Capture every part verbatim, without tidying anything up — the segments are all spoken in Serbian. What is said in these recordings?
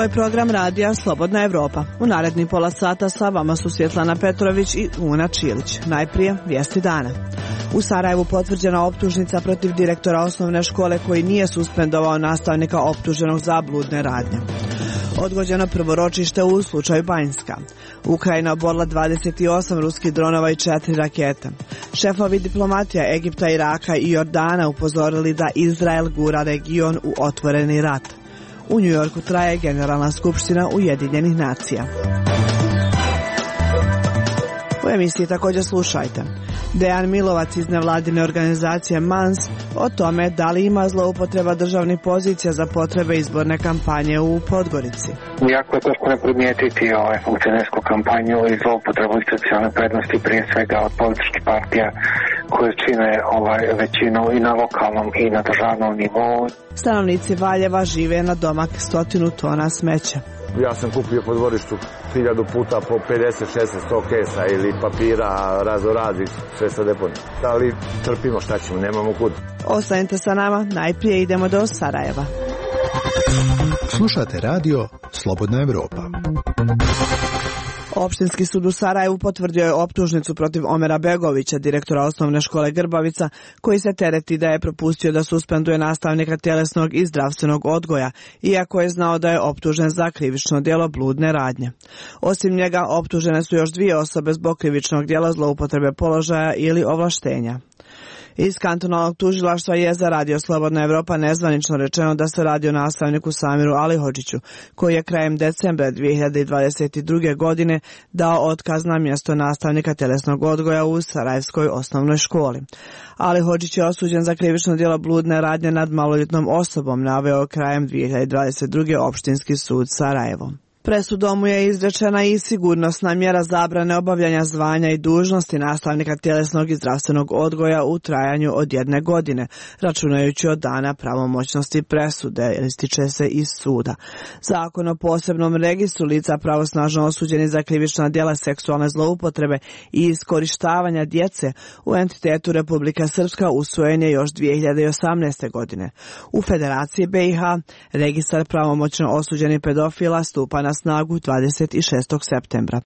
je program radija Slobodna Evropa. U narednih pola sata sa vama su Svjetlana Petrović i Una Čilić. Najprije vijesti dana. U Sarajevu potvrđena optužnica protiv direktora osnovne škole koji nije suspendovao nastavnika optuženog za bludne radnje. Odgođeno prvo ročište u slučaju Banjska. Ukrajina oborila dvadeset osam ruskih dronova i četiri rakete. Šefovi diplomatija Egipta, Iraka i Jordana upozorili da Izrael gura region u otvoreni rat. U Njujorku traje Generalna skupština Ujedinjenih nacija. U emisiji također slušajte. Dejan Milovac iz nevladine organizacije MANS o tome da li ima zloupotreba državnih pozicija za potrebe izborne kampanje u Podgorici. Jako je teško ne primijetiti ovaj funkcionersku kampanju i zloupotrebu institucionalne prednosti prije svega od političkih partija koje čine ovaj većinu i na lokalnom i na državnom nivou. Stanovnici Valjeva žive na domak stotinu tona smeća. Ja sam kupio po dvorištu hiljadu puta po pedeset, šezdeset, sto kesa ili papira razorazi, sve sa deponije. Ali trpimo, šta ćemo, nemamo kud. Ostanite sa nama, najprije idemo do Sarajeva. Slušate radio Slobodna Evropa. Opštinski sud u Sarajevu potvrdio je optužnicu protiv Omera Begovića, direktora osnovne škole Grbavica, koji se tereti da je propustio da suspenduje nastavnika tjelesnog i zdravstvenog odgoja, iako je znao da je optužen za krivično djelo bludne radnje. Osim njega, optužene su još dvije osobe zbog krivičnog djela zloupotrebe položaja ili ovlaštenja. Iz kantonalnog tužilaštva je za radio Slobodna Evropa nezvanično rečeno da se radi o nastavniku Samiru Alihodžiću, koji je krajem decembra dvije hiljade dvadeset druge. godine dao otkaz na mjesto nastavnika tjelesnog odgoja u Sarajevskoj osnovnoj školi. Alihodžić je osuđen za krivično djelo bludne radnje nad maloljetnom osobom, naveo krajem dvije hiljade dvadeset druge. opštinski sud Sarajevo. Presudom mu je izrečena i sigurnosna mjera zabrane obavljanja zvanja i dužnosti nastavnika tjelesnog i zdravstvenog odgoja u trajanju od jedne godine, računajući od dana pravomoćnosti presude, ističe se iz suda. Zakon o posebnom registru lica pravosnažno osuđeni za krivična djela seksualne zloupotrebe i iskorištavanja djece u entitetu Republika Srpska usvojen je još dvije hiljade osamnaeste. godine. U Federaciji B i H registar pravomoćno osuđenih pedofila stupa na snagu dvadeset šestog septembra.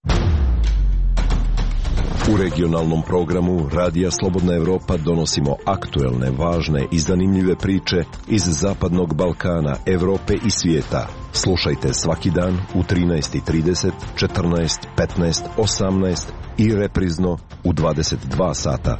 U regionalnom programu Radija Slobodna Evropa donosimo aktuelne, važne i zanimljive priče iz Zapadnog Balkana, Evrope i svijeta. Slušajte svaki dan u trinaest i trideset, četrnaest, petnaest, osamnaest i reprizno u dvadeset dva sata.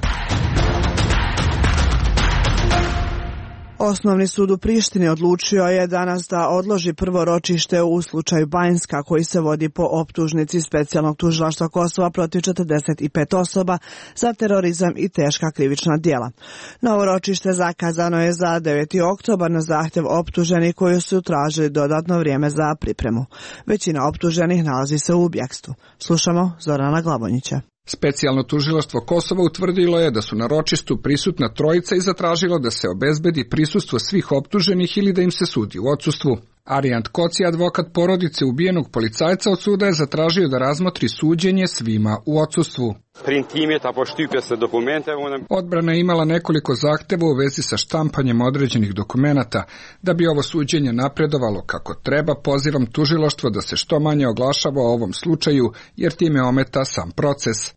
Osnovni sud u Prištini odlučio je danas da odloži prvo ročište u slučaju Banjska, koji se vodi po optužnici specijalnog tužilaštva Kosova protiv četrdeset pet osoba za terorizam i teška krivična djela. Novo ročište zakazano je za deveti oktobar na zahtjev optuženih koji su tražili dodatno vrijeme za pripremu. Većina optuženih nalazi se u bjekstvu. Slušamo Zorana Glavonjića. Specijalno tužilaštvo Kosova utvrdilo je da su na ročištu prisutna trojica i zatražilo da se obezbedi prisustvo svih optuženih ili da im se sudi u odsustvu. Arijant Koci, advokat porodice ubijenog policajca, od suda je zatražio da razmotri suđenje svima u odsustvu. Odbrana je imala nekoliko zahtjeva u vezi sa štampanjem određenih dokumenata. Da bi ovo suđenje napredovalo kako treba, pozivam tužilaštvo da se što manje oglašava o ovom slučaju, jer time ometa sam proces.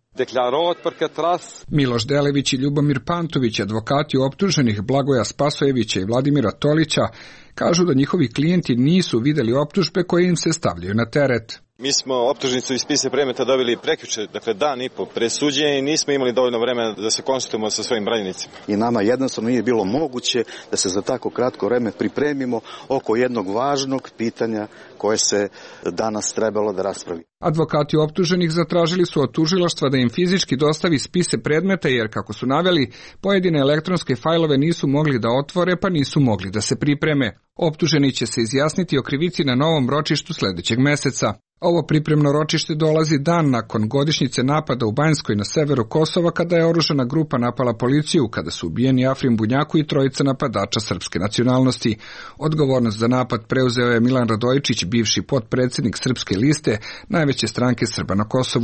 Miloš Delević i Ljubomir Pantović, advokati optuženih Blagoja Spasojevića i Vladimira Tolića, kažu da njihovi klijenti nisu vidjeli optužbe koje im se stavljaju na teret. Mi smo optužnicu iz spisa predmeta dobili prekjuče, dakle dan i po pre suđenja, i nismo imali dovoljno vremena da se konsultujemo sa svojim branjenicima. I nama jednostavno nije bilo moguće da se za tako kratko vreme pripremimo oko jednog važnog pitanja koje se danas trebalo da raspravi. Advokati optuženih zatražili su od tužilaštva da im fizički dostavi spise predmeta, jer, kako su naveli, pojedine elektronske fajlove nisu mogli da otvore, pa nisu mogli da se pripreme. Optuženi će se izjasniti o krivici na novom ročištu sljedećeg mjeseca. Ovo pripremno ročište dolazi dan nakon godišnjice napada u Banjskoj na severu Kosova, kada je oružana grupa napala policiju, kada su ubijeni Afrim Bunjaku i trojica napadača srpske nacionalnosti. Odgovornost za napad preuzeo je Milan Radojičić, bivši potpredsjednik Srpske liste, najveće stranke Srba na Kosovu.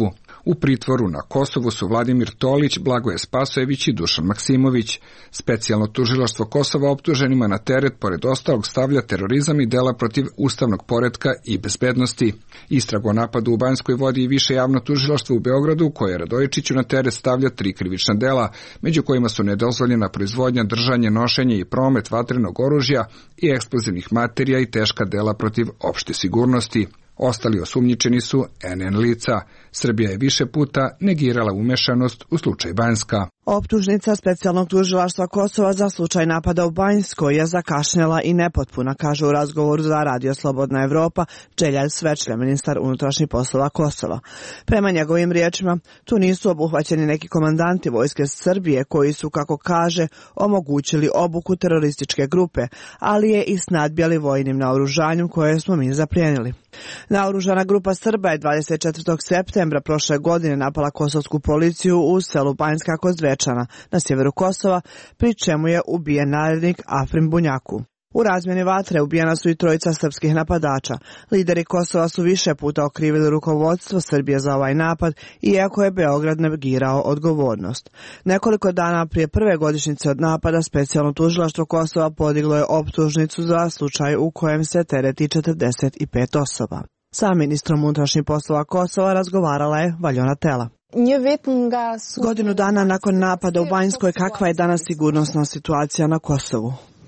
U pritvoru na Kosovu su Vladimir Tolić, Blagoje Spasojević i Dušan Maksimović. Specijalno tužilaštvo Kosova optuženima na teret, pored ostalog, stavlja terorizam i dela protiv ustavnog poretka i bezbednosti. Istragu o napadu u Banjskoj vodi i više javno tužilaštvo u Beogradu, koje Radojičiću na teret stavlja tri krivična dela, među kojima su nedozvoljena proizvodnja, držanje, nošenje i promet vatrenog oružja i eksplozivnih materija i teška dela protiv opšte sigurnosti. Ostali osumnjičeni su en en lica. Srbija je više puta negirala umešanost u slučaj Banjska. Optužnica specijalnog tužilaštva Kosova za slučaj napada u Banjskoj je zakašnjela i nepotpuna, kaže u razgovoru za Radio Slobodna Evropa Đeljal Svečlja, ministar unutrašnjih poslova Kosova. Prema njegovim riječima, tu nisu obuhvaćeni neki komandanti vojske Srbije koji su, kako kaže, omogućili obuku terorističke grupe, ali je i snadbjali vojnim naoružanjem koje smo mi zaplijenili. Naoružana grupa Srba je dvadeset četvrtog septembra prošle godine napala kosovsku policiju u selu Banjska kod Zvečana na sjeveru Kosova, pri čemu je ubijen narednik Afrim Bunjaku. U razmjeni vatre ubijena su i trojica srpskih napadača. Lideri Kosova su više puta okrivili rukovodstvo Srbije za ovaj napad, iako je Beograd negirao odgovornost. Nekoliko dana prije prve godišnjice od napada, specijalno tužilaštvo Kosova podiglo je optužnicu za slučaj u kojem se tereti četrdeset pet osoba. Sa ministrom unutrašnjih poslova Kosova razgovarala je Valjona Tela. Godinu dana nakon napada u Banjskoj, kakva je danas sigurnosna situacija na Kosovu?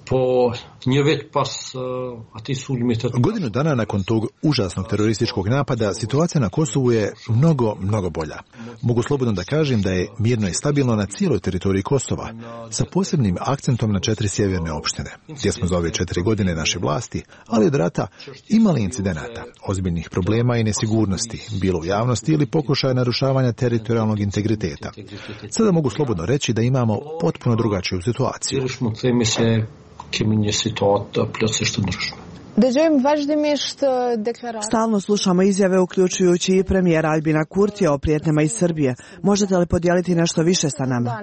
Godinu dana nakon tog užasnog terorističkog napada, situacija na Kosovu je mnogo, mnogo bolja. Mogu slobodno da kažem da je mirno i stabilno na cijeloj teritoriji Kosova, sa posebnim akcentom na četiri sjeverne opštine, gdje smo za ove četiri godine naše vlasti, ali od rata imali incidenata, ozbiljnih problema i nesigurnosti, bilo u javnosti ili pokušaja narušavanja teritorijalnog integriteta. Sada mogu slobodno reći da imamo potpuno drugačiju situaciju. Stalno slušamo izjave, uključujući i premijera Albina Kurtija o prijetnjama iz Srbije. Možete li podijeliti nešto više sa nama?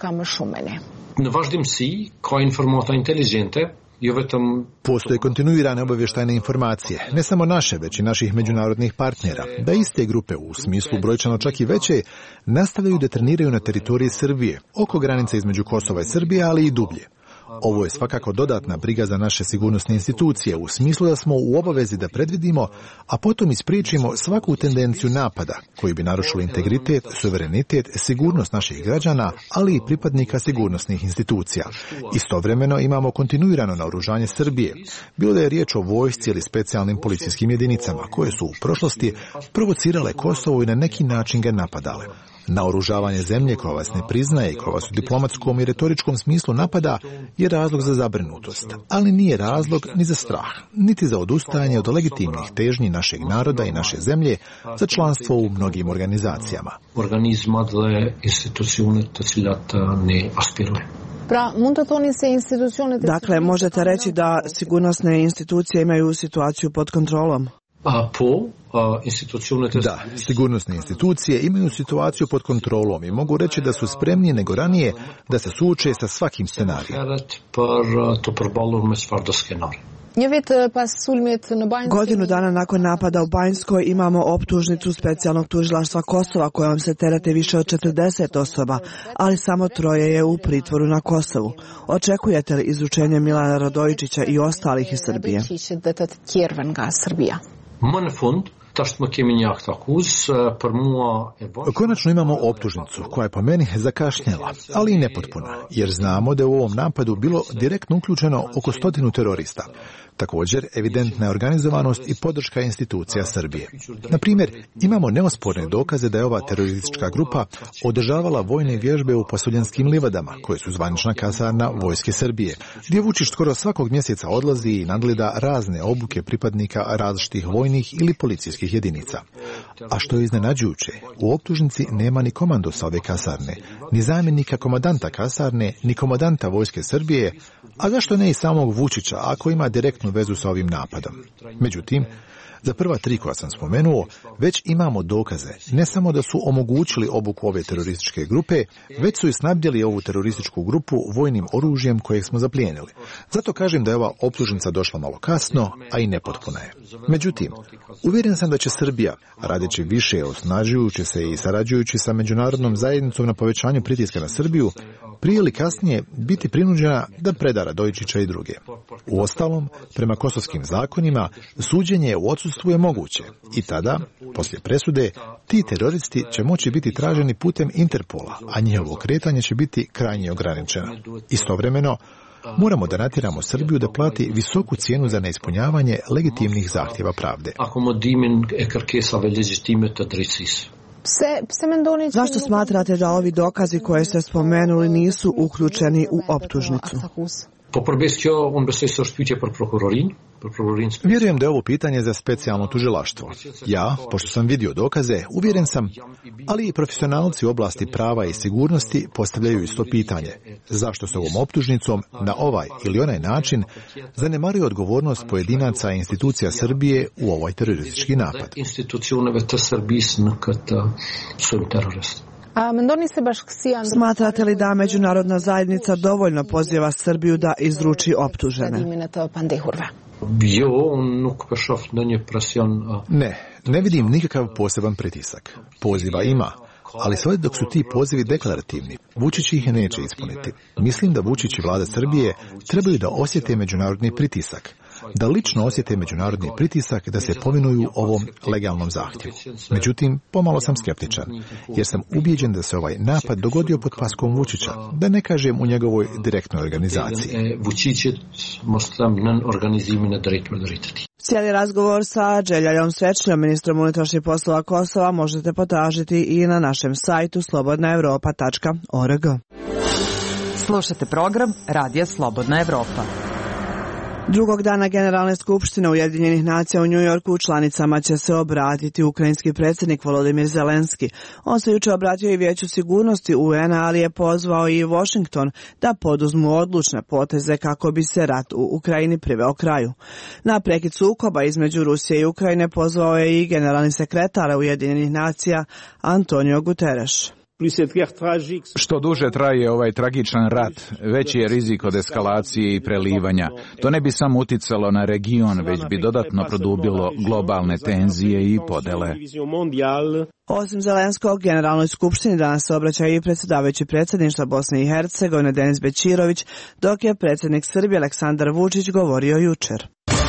Postoje kontinuirane obavještajne informacije, ne samo naše, već i naših međunarodnih partnera, da iste grupe, u smislu brojčano čak i veće, nastavljaju da treniraju na teritoriji Srbije, oko granice između Kosova i Srbije, ali i dublje. Ovo je svakako dodatna briga za naše sigurnosne institucije, u smislu da smo u obavezi da predvidimo, a potom ispriječimo svaku tendenciju napada koji bi narušili integritet, suverenitet, sigurnost naših građana, ali i pripadnika sigurnosnih institucija. Istovremeno imamo kontinuirano naoružanje Srbije, bilo da je riječ o vojsci ili specijalnim policijskim jedinicama, koje su u prošlosti provocirale Kosovo i na neki način ga napadale. Naoružavanje zemlje koja vas ne priznaje i koja vas u diplomatskom i retoričkom smislu napada je razlog za zabrinutost, ali nije razlog ni za strah, niti za odustajanje od legitimnih težnji našeg naroda i naše zemlje za članstvo u mnogim organizacijama. Dakle, možete reći da sigurnosne institucije imaju situaciju pod kontrolom? Da, sigurnosne institucije imaju situaciju pod kontrolom i mogu reći da su spremnije nego ranije da se suoče sa svakim scenarijem. Godinu dana nakon napada u Banjskoj imamo optužnicu specijalnog tužilaštva Kosova kojom se terete više od četrdeset osoba, ali samo troje je u pritvoru na Kosovu. Očekujete li izručenje Milana Radojičića i ostalih iz Srbije? Konačno imamo optužnicu koja je po meni zakašnjela, ali i nepotpuna, jer znamo da je u ovom napadu bilo direktno uključeno oko stotinu terorista. Također, evidentna je organizovanost i podrška institucija Srbije. Na primjer, imamo neosporne dokaze da je ova teroristička grupa održavala vojne vježbe u Pasuljenskim livadama, koje su zvanična kasarna vojske Srbije, gdje Vučić skoro svakog mjeseca odlazi i nadgleda razne obuke pripadnika različitih vojnih ili policijskih jedinica. A što je iznenađujuće, u optužnici nema ni komandosa ove kasarne, ni zamjenika komandanta kasarne, ni komandanta vojske Srbije, a zašto ne i samog Vučića, ako ima direktnu vezu sa ovim napadom. Međutim, Za prva tri koja sam spomenuo, već imamo dokaze, ne samo da su omogućili obuku ove terorističke grupe, već su i snabdjeli ovu terorističku grupu vojnim oružjem kojeg smo zaplijenili. Zato kažem da je ova optužnica došla malo kasno, a i nepotpuna je. Međutim, uvjeren sam da će Srbija, radeći više, osnažujući se i sarađujući sa međunarodnom zajednicom na povećanju pritiska na Srbiju, prije ili kasnije biti prinuđena da preda Radojičića i druge. Uostalom, prema kosovskim zakonima, suđenje u odsustvu je moguće i tada, poslije presude, ti teroristi će moći biti traženi putem Interpola, a njihovo kretanje će biti krajnje ograničeno. Istovremeno, moramo da natjeramo Srbiju da plati visoku cijenu za neispunjavanje legitimnih zahtjeva pravde. Zašto smatrate da ovi dokazi koje ste spomenuli nisu uključeni u optužnicu? Vjerujem da je ovo pitanje za specijalno tužilaštvo. Ja, pošto sam vidio dokaze, uvjeren sam, ali i profesionalci u oblasti prava i sigurnosti postavljaju isto pitanje. Zašto se ovom optužnicom na ovaj ili onaj način zanemaruje odgovornost pojedinaca i institucija Srbije u ovaj teroristički napad? Smatrate li da međunarodna zajednica dovoljno poziva Srbiju da izruči optužene? Ne, ne vidim nikakav poseban pritisak. Poziva ima, ali sve dok su ti pozivi deklarativni, Vučić ih neće ispuniti. Mislim da Vučić i vlada Srbije trebaju da osjete međunarodni pritisak, da lično osjete međunarodni pritisak da se povinuju ovom legalnom zahtjevu. Međutim, pomalo sam skeptičan, jer sam ubijeđen da se ovaj napad dogodio pod paskom Vučića, da ne kažem u njegovoj direktnoj organizaciji. Cijeli razgovor sa Đeljajom Svečljom, ministrom unutrašnjih poslova Kosova, možete potražiti i na našem sajtu slobodna europa tačka org. Slušate program Radija Slobodna Evropa. Drugog dana Generalne skupštine Ujedinjenih nacija u Njujorku članicama će se obratiti ukrajinski predsjednik Volodimir Zelenski. On se jučer obratio i Vijeću sigurnosti U N-a, ali je pozvao i Washington da poduzmu odlučne poteze kako bi se rat u Ukrajini priveo kraju. Na prekid sukoba između Rusije i Ukrajine pozvao je i generalni sekretar Ujedinjenih nacija Antonio Guterres. Što duže traje ovaj tragičan rat, veći je rizik od eskalacije i prelivanja. To ne bi samo uticalo na region, već bi dodatno produbilo globalne tenzije i podele. Osim Zelenskog, Generalnoj skupštini danas se obraća i predsjedavajući predsjedništva Bosne i Hercegovine Denis Bećirović, dok je predsjednik Srbije Aleksandar Vučić govorio jučer.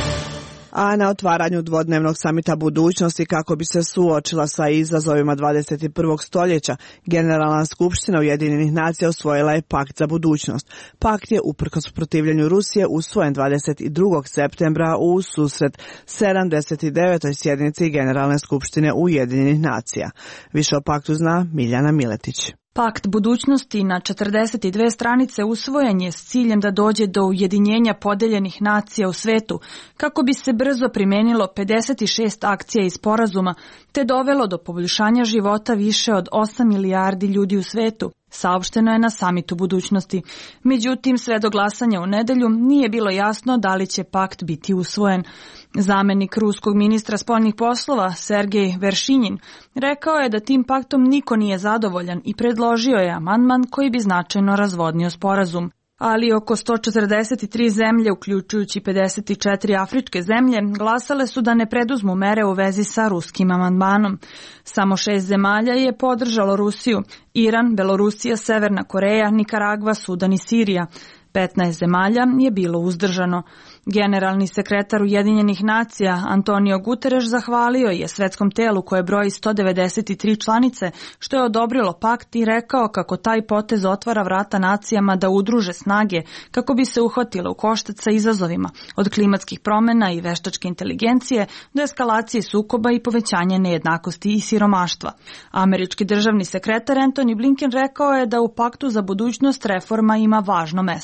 A na otvaranju dvodnevnog samita budućnosti kako bi se suočila sa izazovima dvadeset prvog stoljeća, Generalna skupština Ujedinjenih nacija usvojila je pakt za budućnost. Pakt je uprkos protivljenju Rusije usvojen dvadeset drugog septembra u susret sedamdeset devetoj sjednici Generalne skupštine Ujedinjenih nacija. Više o paktu zna Miljana Miletić. Pakt budućnosti na četrdeset dvije stranice usvojen je s ciljem da dođe do ujedinjenja podeljenih nacija u svetu, kako bi se brzo primenilo pedeset šest akcija i sporazuma, te dovelo do poboljšanja života više od osam milijardi ljudi u svetu, saopšteno je na samitu budućnosti. Međutim, sve do glasanja u nedelju nije bilo jasno da li će pakt biti usvojen. Zamenik ruskog ministra spoljnih poslova Sergej Veršinjin rekao je da tim paktom niko nije zadovoljan i predložio je amandman koji bi značajno razvodnio sporazum. Ali oko sto četrdeset tri zemlje, uključujući pedeset četiri afričke zemlje, glasale su da ne preduzmu mere u vezi sa ruskim amandmanom. Samo šest zemalja je podržalo Rusiju: Iran, Belorusija, Severna Koreja, Nikaragva, Sudan i Sirija. petnaest zemalja je bilo uzdržano. Generalni sekretar Ujedinjenih nacija Antonio Guterres zahvalio je svetskom telu koje broji sto devedeset tri članice što je odobrilo pakt i rekao kako taj potez otvara vrata nacijama da udruže snage kako bi se uhvatile u koštac sa izazovima, od klimatskih promjena i veštačke inteligencije do eskalacije sukoba i povećanja nejednakosti i siromaštva. Američki državni sekretar Antony Blinken rekao je da u paktu za budućnost reforma ima važno mesto.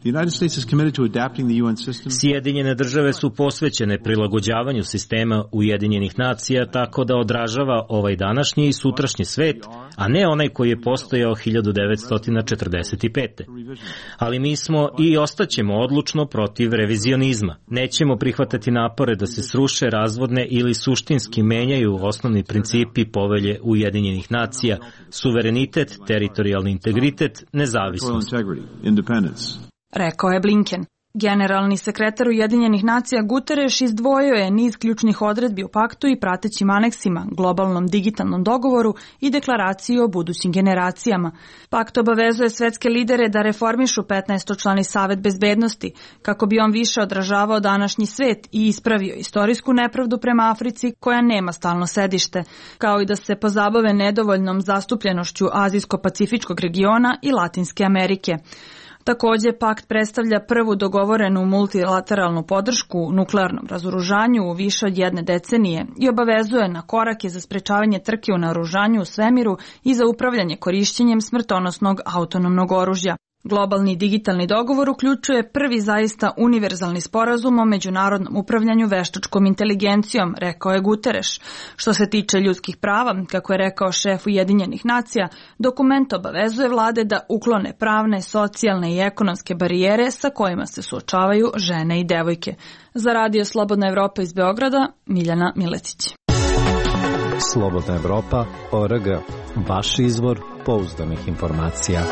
Sjedinjene države su posvećene prilagođavanju sistema Ujedinjenih nacija tako da odražava ovaj današnji i sutrašnji svet, a ne onaj koji je postojao hiljadu devetsto četrdeset pete. Ali mi smo i ostaćemo odlučno protiv revizionizma. Nećemo prihvatati napore da se sruše, razvodne ili suštinski menjaju osnovni principi Povelje Ujedinjenih nacija, suverenitet, teritorijalni integritet, nezavisnost. Rekao je Blinken. Generalni sekretar Ujedinjenih nacija Guterres izdvojio je niz ključnih odredbi u paktu i pratećim aneksima, globalnom digitalnom dogovoru i deklaraciji o budućim generacijama. Pakt obavezuje svetske lidere da reformišu petnaestočlani Savet bezbednosti, kako bi on više odražavao današnji svet i ispravio istorijsku nepravdu prema Africi koja nema stalno sedište, kao i da se pozabave nedovoljnom zastupljenošću Azijsko-pacifičkog regiona i Latinske Amerike. Takođe, pakt predstavlja prvu dogovorenu multilateralnu podršku nuklearnom razoružanju u više od jedne decenije i obavezuje na korake za sprečavanje trke u naoružanju u svemiru i za upravljanje korišćenjem smrtonosnog autonomnog oružja. Globalni digitalni dogovor uključuje prvi zaista univerzalni sporazum o međunarodnom upravljanju veštačkom inteligencijom, rekao je Guterres. Što se tiče ljudskih prava, kako je rekao šef Ujedinjenih nacija, dokument obavezuje vlade da uklone pravne, socijalne i ekonomske barijere sa kojima se suočavaju žene i devojke. Za Radio Slobodna Evropa iz Beograda, Miljana Miletić. Slobodna Evropa, O R G, vaš izvor pouzdanih informacija.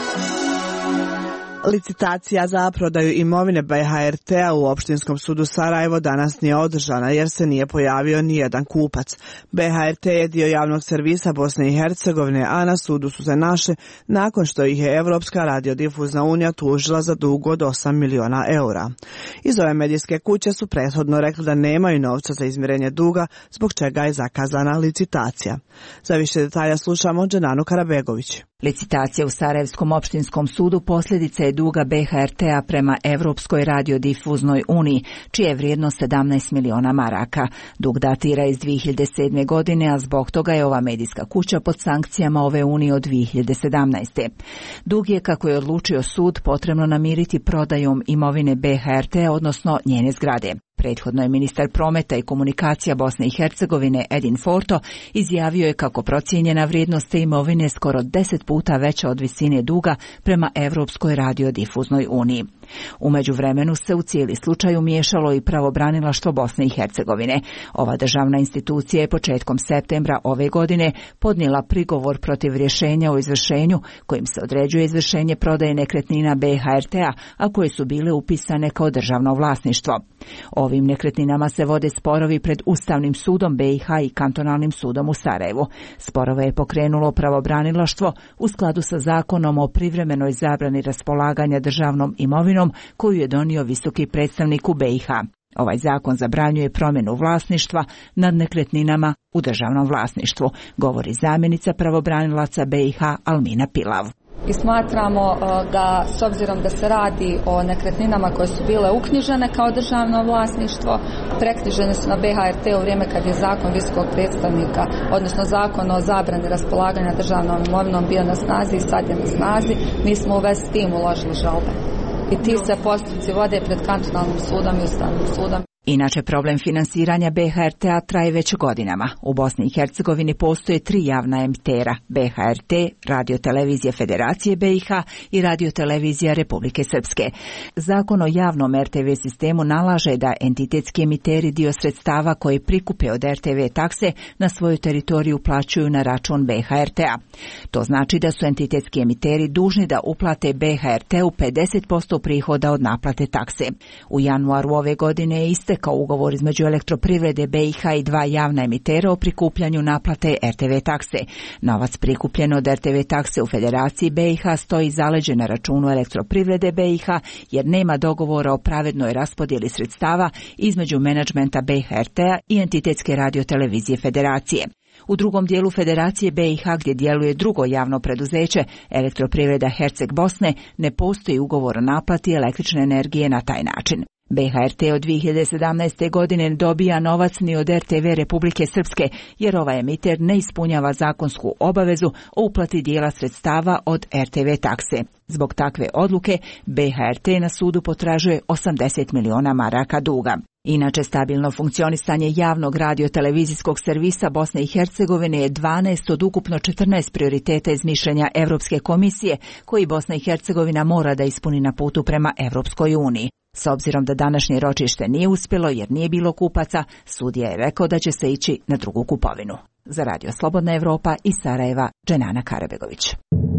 Licitacija za prodaju imovine B H R T-a u Opštinskom sudu Sarajevo danas nije održana jer se nije pojavio nijedan kupac. B H R T je dio javnog servisa Bosne i Hercegovine, a na sudu su se našli nakon što ih je Evropska radiodifuzna unija tužila za dug od osam miliona eura. Iz ove medijske kuće su prethodno rekli da nemaju novca za izmirenje duga, zbog čega je zakazana licitacija. Za više detalja slušamo Dženanu Karabegović. Licitacija u Sarajevskom opštinskom sudu posljedica je duga B H R T-a prema Evropskoj radiodifuznoj uniji, čija je vrijednost sedamnaest miliona maraka. Dug datira iz dvije hiljade sedme. godine, a zbog toga je ova medijska kuća pod sankcijama ove unije od dvije hiljade sedamnaeste. Dug je, kako je odlučio sud, potrebno namiriti prodajom imovine B H R T-a, odnosno njene zgrade. Prethodno je ministar prometa i komunikacija Bosne i Hercegovine Edin Forto izjavio je kako procijenjena vrijednost te imovine skoro deset puta veća od visine duga prema Evropskoj radiodifuznoj uniji. U međuvremenu se u cijeli slučaj umiješalo i pravobranilaštvo Bosne i Hercegovine. Ova državna institucija je početkom septembra ove godine podnijela prigovor protiv rješenja o izvršenju kojim se određuje izvršenje prodaje nekretnina B H R T-a, a koje su bile upisane kao državno vlasništvo. Ovim nekretninama se vode sporovi pred Ustavnim sudom B i H i Kantonalnim sudom u Sarajevu. Sporove je pokrenulo pravobranilaštvo u skladu sa zakonom o privremenoj zabrani raspolaganja državnom imovinom koju je donio visoki predstavnik u B i H. Ovaj zakon zabranjuje promjenu vlasništva nad nekretninama u državnom vlasništvu, govori zamjenica pravobranilaca B i H Almina Pilav. I smatramo da, s obzirom da se radi o nekretninama koje su bile uknjižene kao državno vlasništvo, preknjižene su na B H R T u vrijeme kad je zakon visokog predstavnika, odnosno zakon o zabrani raspolaganja državnom imovinom bio na snazi i sad je na snazi, mi smo u vezi s tim uložili žalbe. I ti se postupci vode pred Kantonalnim sudom i Ustavnim sudom. Inače, problem finansiranja B H R T-a traje već godinama. U Bosni i Hercegovini postoje tri javna emitera, B H R T, Radio-televizija Federacije B i H i Radio-televizija Republike Srpske. Zakon o javnom R T V sistemu nalaže da entitetski emiteri dio sredstava koje prikupe od R T V takse na svoju teritoriju plaćaju na račun B H R T-a. To znači da su entitetski emiteri dužni da uplate B H R T-u pedeset posto prihoda od naplate takse. U januaru ove godine je istekao ugovor između Elektroprivrede B i H i dva javna emitera o prikupljanju naplate R T V takse. Novac prikupljen od R T V takse u Federaciji B i H stoji zaleđen na računu Elektroprivrede B i H jer nema dogovora o pravednoj raspodjeli sredstava između menadžmenta B H R T-a i entitetske radiotelevizije Federacije. U drugom dijelu Federacije B i H gdje djeluje drugo javno preduzeće, Elektroprivreda Herceg Bosne, ne postoji ugovor o naplati električne energije na taj način. B H R T od dvije hiljade sedamnaeste. godine dobija novac ni od R T V Republike Srpske, jer ovaj emiter ne ispunjava zakonsku obavezu o uplati dijela sredstava od R T V takse. Zbog takve odluke B H R T na sudu potražuje osamdeset miliona maraka duga. Inače, stabilno funkcionisanje javnog radio-televizijskog servisa Bosne i Hercegovine je dvanaest od ukupno četrnaest prioriteta iz mišljenja Evropske komisije, koji Bosna i Hercegovina mora da ispuni na putu prema Evropskoj uniji. S obzirom da današnje ročište nije uspjelo jer nije bilo kupaca, sudija je rekao da će se ići na drugu kupovinu. Za Radio Slobodna Evropa iz Sarajeva, Dženana Karabegović.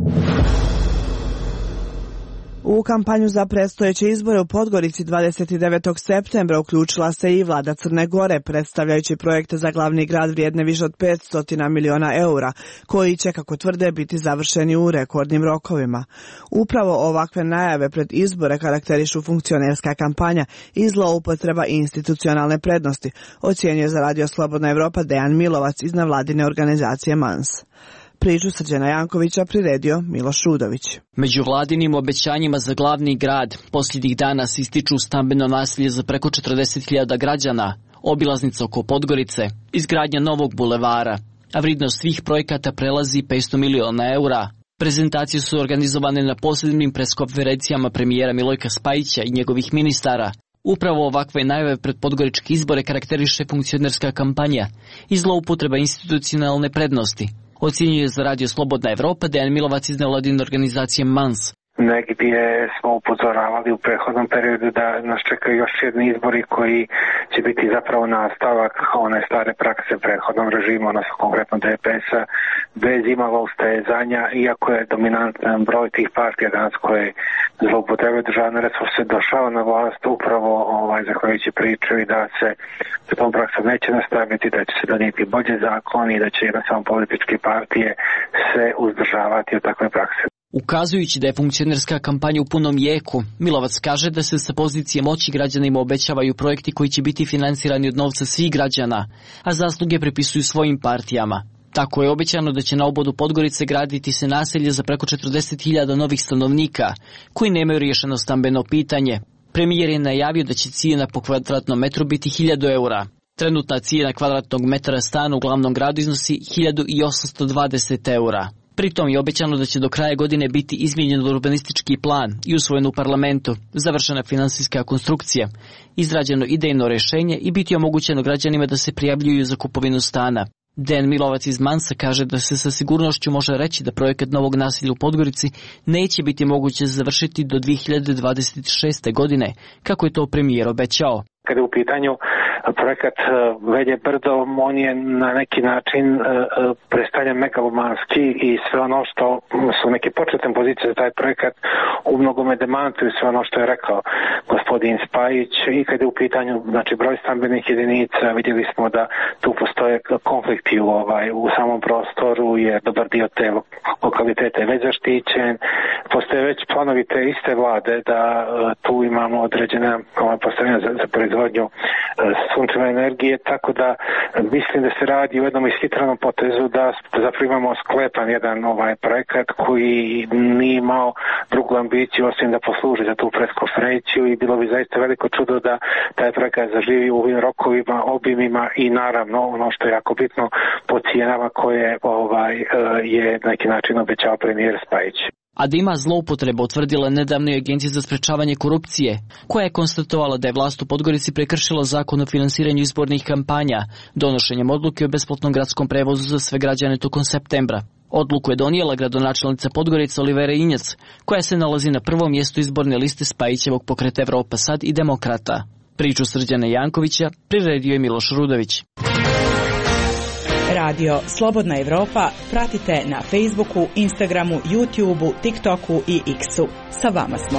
U kampanju za predstojeće izbore u Podgorici dvadeset devetog septembra uključila se i vlada Crne Gore, predstavljajući projekte za glavni grad vrijedne više od petsto miliona eura, koji će, kako tvrde, biti završeni u rekordnim rokovima. Upravo ovakve najave pred izbore karakterišu funkcionerska kampanja i zloupotreba institucionalne prednosti, ocjenjuje za Radio Slobodna Evropa Dejan Milovac iz nevladine organizacije Mans. Priču Srđana Jankovića priredio Miloš Rudović. Među vladinim obećanjima za glavni grad posljednjih dana se ističu stambeno naselje za preko četrdeset hiljada građana, obilaznica oko Podgorice, izgradnja novog bulevara, a vrijednost svih projekata prelazi petsto miliona eura. Prezentacije su organizovane na posebnim preskonferencijama premijera Milojka Spajića i njegovih ministara. Upravo ovakve najave pred podgoričke izbore karakteriše funkcionerska kampanja i zloupotreba institucionalne prednosti, ocjenjuje za Radio Slobodna Evropa Dejan Milovac iz nevladine organizacije Mans. Negdje smo upozoravali u prethodnom periodu da nas čekaju još jedni izbori koji će biti zapravo nastavak one stare prakse prethodnom režimu, odnosno konkretno D P S-a, bez imalo ustezanja, iako je dominantan broj tih partija danas koje zloupotrebljavaju državne resurse došao na vlast upravo ovaj, zahvaljujući priču i da se sa tom praksom neće nastaviti, da će se donijeti bolje zakoni i da će jednostavno političke partije se uzdržavati od takve prakse. Ukazujući da je funkcionerska kampanja u punom jeku, Milovac kaže da se sa pozicije moći građanima obećavaju projekti koji će biti finansirani od novca svih građana, a zasluge pripisuju svojim partijama. Tako je obećano da će na obodu Podgorice graditi se naselje za preko četrdeset hiljada novih stanovnika, koji nemaju riješeno stambeno pitanje. Premijer je najavio da će cijena po kvadratnom metru biti hiljadu eura. Trenutna cijena kvadratnog metra stana u glavnom gradu iznosi hiljadu osamsto dvadeset eura. Pritom je obećano da će do kraja godine biti izmijenjen urbanistički plan i usvojen u parlamentu, završena finansijska konstrukcija, izrađeno idejno rješenje i biti omogućeno građanima da se prijavljuju za kupovinu stana. Dejan Milovac iz Mansa kaže da se sa sigurnošću može reći da projekat novog naselja u Podgorici neće biti moguće završiti do dvije hiljade dvadeset šeste. godine, kako je to premijer obećao. Kada je u pitanju projekat Velje brdo, on je na neki način predstavljen megalomanski i sve ono što su neke početne pozicije za taj projekat u mnogome demantuju sve ono što je rekao gospodin Spajić i kada je u pitanju znači, broj stambenih jedinica, vidjeli smo da tu postoje konflikti u, ovaj, u samom prostoru, jer dobar dio te lokalitete je već zaštićen. Postoje već planovi te iste vlade da tu imamo određene ovaj, postavljene za, za proizvodnju sunčeve energije, tako da mislim da se radi o jednom ishitranom potezu da zapravo imamo sklepan jedan ovaj projekat koji nije imao drugu ambiciju osim da posluži za tu preskonferenciju i bilo bi zaista veliko čudo da taj projekat zaživi u ovim rokovima, obimima i naravno ono što je jako bitno po cijenama koje ovaj, je na neki način obećao premijer Spajić. A da ima zloupotreba utvrdila nedavno i Agencija za sprečavanje korupcije, koja je konstatovala da je vlast u Podgorici prekršila zakon o finansiranju izbornih kampanja, donošenjem odluke o besplatnom gradskom prevozu za sve građane tokom septembra. Odluku je donijela gradonačelnica Podgorice Olivera Injac, koja se nalazi na prvom mjestu izborne liste Spajićevog pokreta Evropa Sad i Demokrata. Priču Srđana Jankovića priredio je Miloš Rudović. Radio Slobodna Evropa pratite na Facebooku, Instagramu, YouTubeu, TikToku i X-u. Sa vama smo.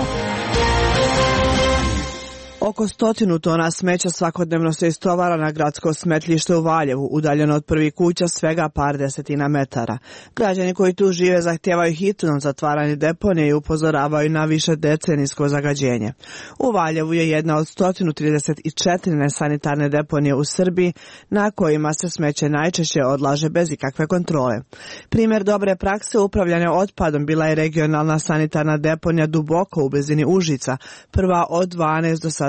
Oko stotinu tona smeća svakodnevno se istovara na gradsko smetlište u Valjevu, udaljeno od prvih kuća svega par desetina metara. Građani koji tu žive zahtijevaju hitno zatvaranje deponije i upozoravaju na više decenijsko zagađenje. U Valjevu je jedna od sto trideset četiri nesanitarne deponije u Srbiji, na kojima se smeće najčešće odlaže bez ikakve kontrole. Primjer dobre prakse upravljanja otpadom bila je regionalna sanitarna deponija Duboko u blizini Užica, prva od dvanaest do sada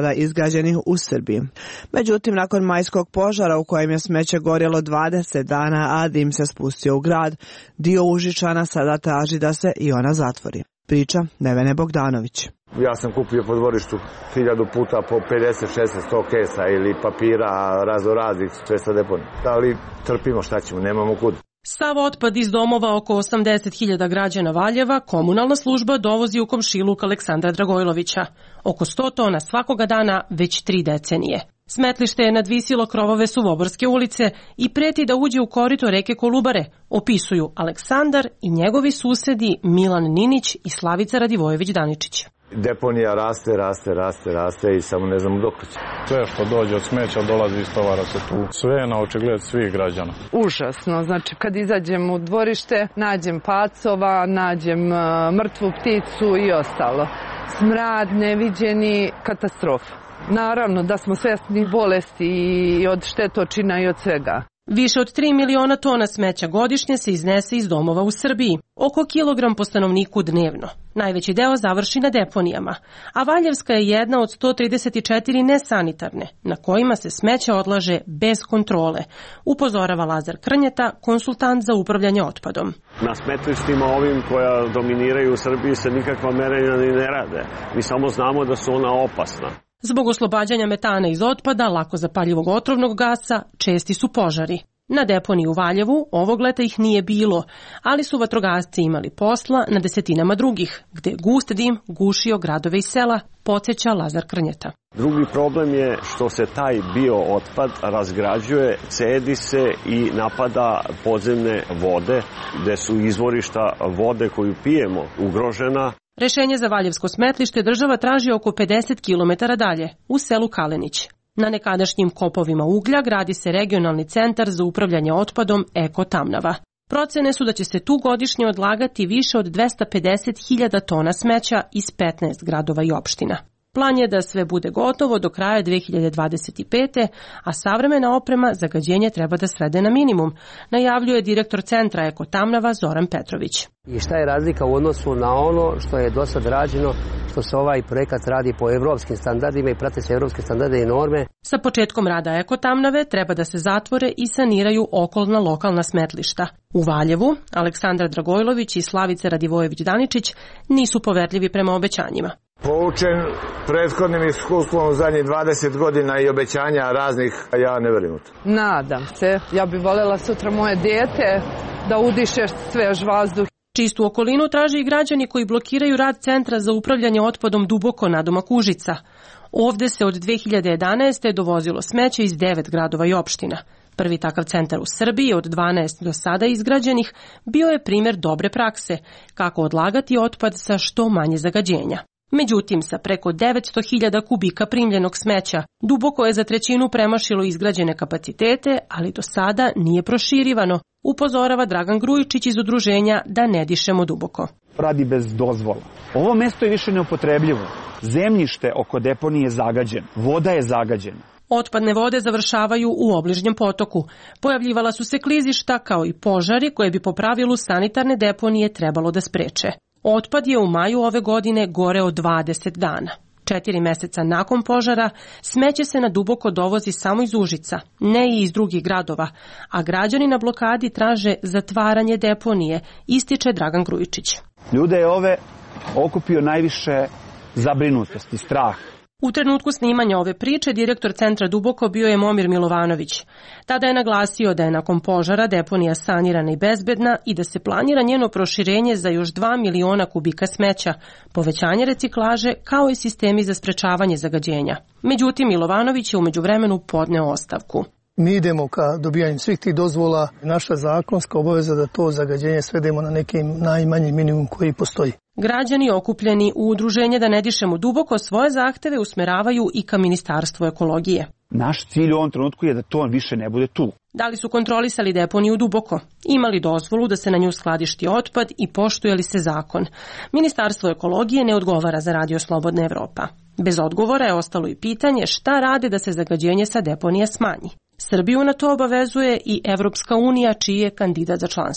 sada izgrađenih u Srbiji. Međutim, nakon majskog požara u kojem je smeće gorjelo dvadeset dana, a dim se spustio u grad, dio Užičana sada traži da se i ona zatvori. Priča Nevene Bogdanović. Ja sam kupio po dvorištu hiljadu puta po pedeset šezdeset sto kesa ili papira raznoraznih sve sa deponije. Ali trpimo, šta ćemo, nemamo kud. Sav otpad iz domova oko osamdeset hiljada građana Valjeva komunalna služba dovozi u komšiluk Aleksandra Dragojlovića. Oko sto tona svakoga dana već tri decenije. Smetlište je nadvisilo krovove Suvoborske ulice i preti da uđe u korito reke Kolubare, opisuju Aleksandar i njegovi susedi Milan Ninić i Slavica Radivojević-Daničić. Deponija raste, raste, raste, raste i samo ne znamo dok će. Sve što dođe od smeća dolazi iz tovara se tu. Sve je na očigled svih građana. Užasno, znači kad izađem u dvorište, nađem pacova, nađem uh, mrtvu pticu i ostalo. Smrad, neviđeni, katastrofa. Naravno da smo svesni bolesti i od štetočina i od svega. Više od tri miliona tona smeća godišnje se iznese iz domova u Srbiji, oko kilogram po stanovniku dnevno. Najveći deo završi na deponijama, a Valjevska je jedna od sto trideset četiri nesanitarne, na kojima se smeće odlaže bez kontrole, upozorava Lazar Krnjeta, konsultant za upravljanje otpadom. Na smetlištima ovim koja dominiraju u Srbiji se nikakva merenja ni ne rade. Mi samo znamo da su ona opasna. Zbog oslobađanja metana iz otpada, lako zapaljivog otrovnog gasa, česti su požari. Na deponiji u Valjevu ovog leta ih nije bilo, ali su vatrogasci imali posla na desetinama drugih, gde je gust dim gušio gradove i sela, podsjeća Lazar Krnjeta. Drugi problem je što se taj bio otpad razgrađuje, cedi se i napada podzemne vode, gde su izvorišta vode koju pijemo ugrožena. Rešenje za Valjevsko smetlište država traži oko pedeset kilometara dalje, u selu Kalenić. Na nekadašnjim kopovima uglja gradi se regionalni centar za upravljanje otpadom Eko Tamnava. Procene su da će se tu godišnje odlagati više od dvesta pedeset hiljada tona smeća iz petnaest gradova i opština. Plan je da sve bude gotovo do kraja dve hiljade dvadeset pete. a savremena oprema zagađenje treba da svede na minimum, najavljuje direktor centra Eko Tamnava Zoran Petrović. I šta je razlika u odnosu na ono što je do sad rađeno, što se ovaj projekat radi po evropskim standardima i prate se evropske standarde i norme. Sa početkom rada Eko Tamnave treba da se zatvore i saniraju okolna lokalna smetlišta. U Valjevu Aleksandar Dragojlović i Slavica Radivojević-Daničić nisu poverljivi prema obećanjima. Poučen prethodnim iskustvom u zadnjih dvadeset godina i obećanja raznih, ja ne verujem u to. Nadam se, ja bih voljela sutra moje dijete da udiše svež vazduh. Čistu okolinu traže i građani koji blokiraju rad Centra za upravljanje otpadom Duboko nadomak Užica. Ovde se od dve hiljade jedanaeste. dovozilo smeće iz devet gradova i opština. Prvi takav centar u Srbiji od dvanaest do sada izgrađenih bio je primjer dobre prakse, kako odlagati otpad sa što manje zagađenja. Međutim, sa preko devetsto hiljada kubika primljenog smeća, Duboko je za trećinu premašilo izgrađene kapacitete, ali do sada nije proširivano, upozorava Dragan Grujičić iz udruženja Da ne dišemo duboko. Radi bez dozvola. Ovo mesto je više neupotrebljivo. Zemljište oko deponije je zagađeno. Voda je zagađena. Otpadne vode završavaju u obližnjem potoku. Pojavljivala su se klizišta kao i požari koje bi po pravilu sanitarne deponije trebalo da spreče. Otpad je u maju ove godine goreo dvadeset dana. Četiri meseca nakon požara smeće se na Duboko dovozi samo iz Užica, ne i iz drugih gradova, a građani na blokadi traže zatvaranje deponije, ističe Dragan Grujičić. Ljude je ove okupio najviše zabrinutost i strah. U trenutku snimanja ove priče direktor centra Duboko bio je Momir Milovanović. Tada je naglasio da je nakon požara deponija sanirana i bezbedna i da se planira njeno proširenje za još dva miliona kubika smeća, povećanje reciklaže kao i sistemi za sprečavanje zagađenja. Međutim, Milovanović je u međuvremenu podneo ostavku. Mi idemo ka dobijanju svih tih dozvola. Naša zakonska obaveza da to zagađenje svedemo na neki najmanji minimum koji postoji. Građani okupljeni u udruženje Da ne dišemo duboko svoje zahteve usmeravaju i ka Ministarstvu ekologije. Naš cilj u ovom trenutku je da to više ne bude tu. Da li su kontrolisali deponiju Duboko? Imali dozvolu da se na nju skladišti otpad i poštuje li se zakon? Ministarstvo ekologije ne odgovara za Radio Slobodna Evropa. Bez odgovora je ostalo i pitanje šta rade da se zagađenje sa deponije smanji. Srbiju na to obavezuje i Evropska unija, čiji je kandidat za članstvo.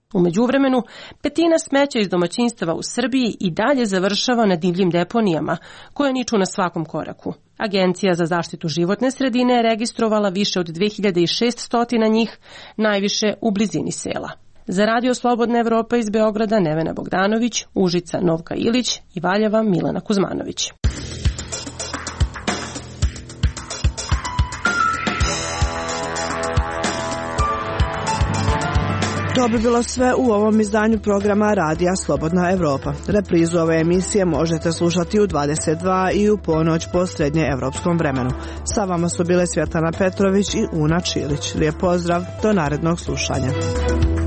U međuvremenu, petina smeća iz domaćinstava u Srbiji i dalje završava na divljim deponijama, koje niču na svakom koraku. Agencija za zaštitu životne sredine je registrovala više od dve hiljade šessto njih, najviše u blizini sela. Za Radio Slobodna Evropa iz Beograda Nevena Bogdanović, Užica Novka Ilić i Valjeva Milana Kuzmanović. To bi bilo sve u ovom izdanju programa Radija Slobodna Evropa. Reprizu ove emisije možete slušati u dvadeset dva i u ponoć po srednjeevropskom vremenu. Sa vama su bile Svjetlana Petrović i Una Čilić. Lijep pozdrav, do narednog slušanja.